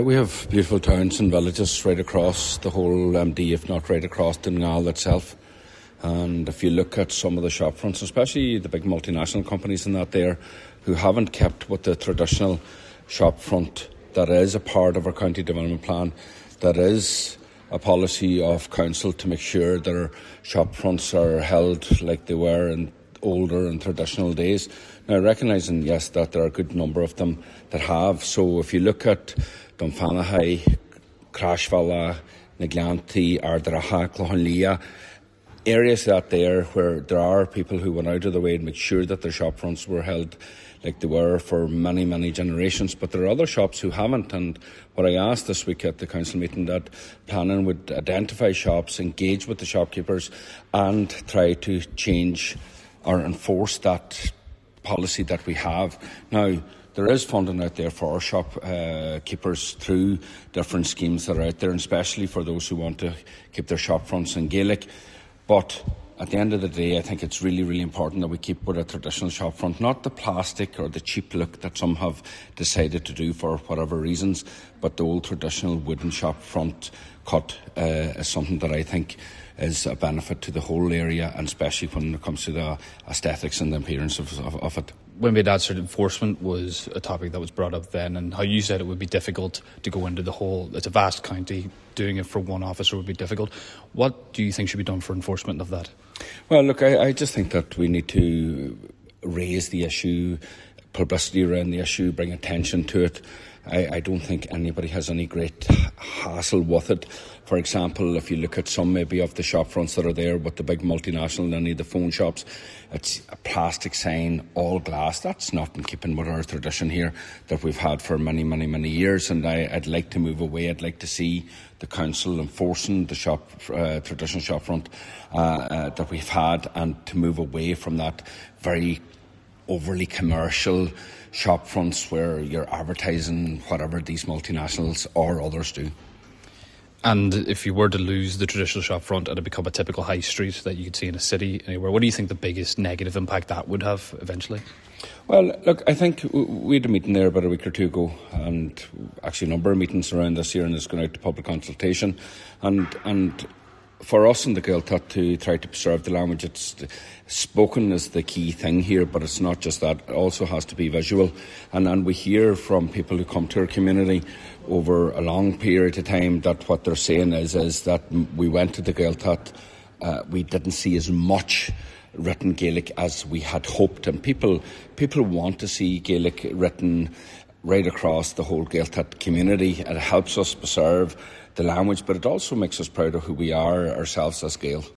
We have beautiful towns and villages right across the whole MD, if not right across Donegal itself. And if you look at some of the shop fronts, especially the big multinational companies in that there, who haven't kept with the traditional shop front that is a part of our county development plan, that is a policy of council to make sure that our shop fronts are held like they were in older and traditional days. Now, recognising, yes, that there are a good number of them that have. So if you look at Dunfanaghy, Crashvalla, Naglanty, Ardaraha, Clohanlia, areas that there where there are people who went out of the way to make sure that their shop fronts were held like they were for many, many generations. But there are other shops who haven't. And what I asked this week at the council meeting, that planning would identify shops, engage with the shopkeepers and try to change or enforce that policy that we have. Now, there is funding out there for our shopkeepers through different schemes that are out there, and especially for those who want to keep their shop fronts in Gaelic. But at the end of the day, I think it's really, really important that we keep with a traditional shop front, not the plastic or the cheap look that some have decided to do for whatever reasons, but the old traditional wooden shop front cut is something that I think is a benefit to the whole area, and especially when it comes to the aesthetics and the appearance of it. When we had enforcement was a topic that was brought up then, and how you said it would be difficult to go into the whole, it's a vast county, doing it for one officer would be difficult. What do you think should be done for enforcement of that? Well, look, I just think that we need to raise the issue, publicity around the issue, bring attention to it. I don't think anybody has any great hassle with it. For example, if you look at some maybe of the shop fronts that are there with the big multinational and any of the phone shops, it's a plastic sign, all glass. That's not in keeping with our tradition here that we've had for many, many, many years. And I'd like to move away. I'd like to see the council enforcing the traditional shop front that we've had, and to move away from that very overly commercial shop fronts where you're advertising whatever these multinationals or others do. And if you were to lose the traditional shop front and it become a typical high street that you could see in a city anywhere, what do you think the biggest negative impact that would have eventually? Well, look, I think we had a meeting there about a week or two ago, and actually a number of meetings around this year, and it's going out to public consultation. And for us in the Gaeltacht to try to preserve the language, it's spoken is the key thing here, but it's not just that. It also has to be visual. And we hear from people who come to our community over a long period of time that what they're saying is that we went to the Gaeltacht, we didn't see as much written Gaelic as we had hoped. And people want to see Gaelic written right across the whole Gaeltacht community. It helps us preserve the language, but it also makes us proud of who we are ourselves as Gael.